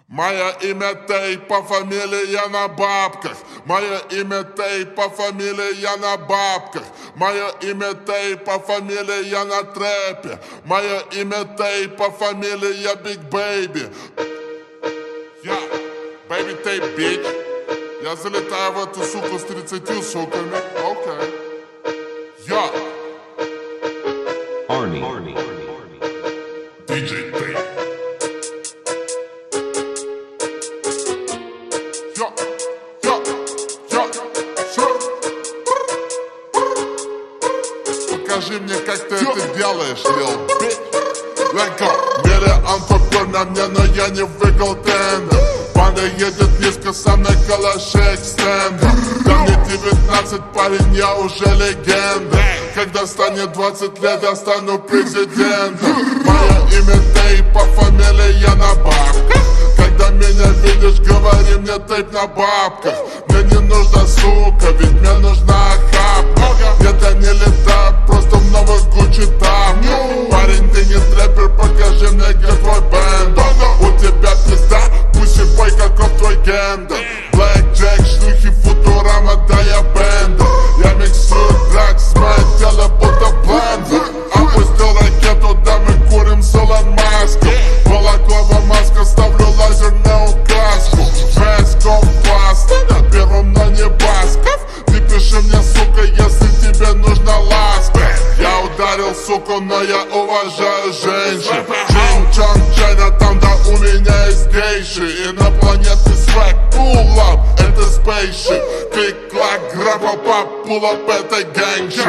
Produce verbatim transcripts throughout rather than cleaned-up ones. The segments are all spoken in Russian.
Мое имя Тей, по фамилии я на бабках. Мое имя Тей, по фамилии я на бабках. Мое имя Тей, по фамилии я на трэпе. Мое имя Тей, по фамилии я Биг Бэйби. Я, Бэйби Тей, биг. Я залетаю в эту суку с тридцатью суками. Окей. Я. Арни. Диджей Тей. Я, я, я, шо? Покажи мне, как ты это делаешь, Лил Биг. Ленка, миллион попер на мне, но я не выиграл тендер. Банда едет низко, со мной калаши экстендер. Да мне девятнадцать, парень, я уже легенда. Когда станет двадцать лет, я стану президентом. Мое имя Тей, по фамилии я на бабках. Когда меня видишь, говори мне тейп на бабках. Мне не нужна сука, ведь мне нужна охапка. Нет, я не летаю, просто в новых Гуччи тапках. Парень, ты не трэпер, покажи мне, где твой бэнд. У тебя пизда, пусть и бой, каков твой гендер. Блэк Джек, шлюхи, Футурама, да я бендер. Я миксую дракс, мое тело будто блендер. Опустил ракету, да мы курим с Илон Маском. Балаклава маска, ставлю лазер на указку. Жесть, компас, на первом, но не Басков. Ты пиши мне, сука, если тебе нужна ласка. Я ударил, суку, но я уважаю женщин. Чин-чан, Чайна, там, да у меня есть гейши. Инопланетный свек, pull up, это спейшип. Клик-клак, граб-пап, pull up, это гэнгшип.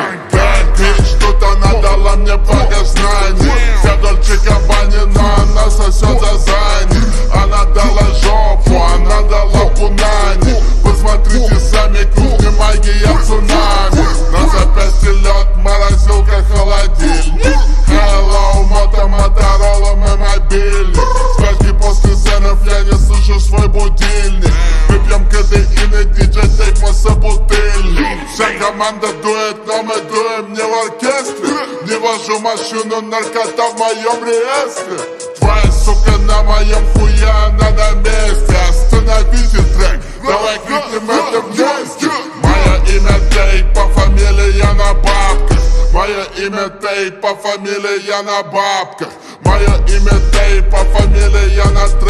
Бич, тут она дала мне богознание. Я Дольче Габбани, но она сосет за зани. Она дала жопу, она дала пунани. Посмотрите сами, кухня, магия, цунами. На запястье лед, морозилка, холодильник. Hello, мото, Моторола, мой мобильник. Скажи, после зенов я не слышу свой будильник. Мы пьем кадеин и диджей Тейп, мой собутыльник. Вся команда дует, но мы дуем не в оркестре. Не вожу машину, наркота в моем реестре. Твоя сука на моем хуе, она на месте. Остановите трек, давай крикнем это вместе. Мое имя Тей, по фамилии я на бабках. Мое имя Тей, по фамилии я на бабках. Мое имя Тей, по фамилии я на